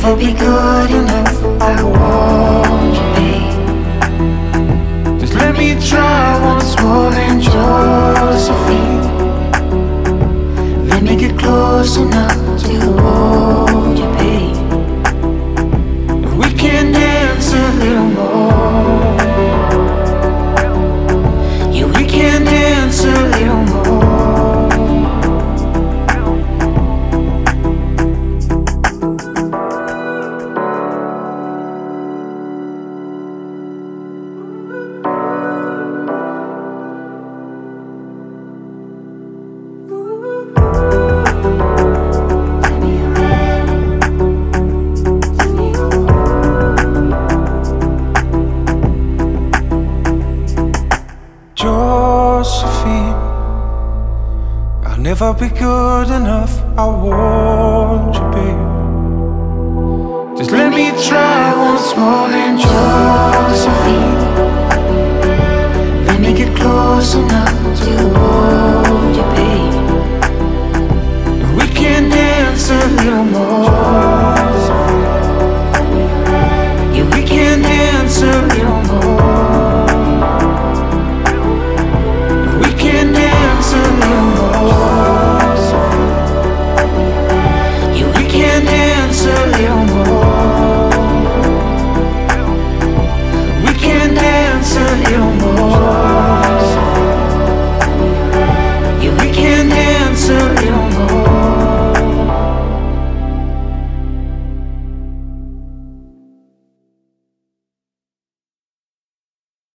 never be good enough. I want you, babe. Just let me try once more and Josephine. Let me get close enough to hold you, babe. And we can dance a little more. Yeah, we can dance a little more. Josephine, I'll never be good enough. I want you, babe. Just let me try once more and Josephine. Let me get close enough to hold you, babe. And we can dance a little more.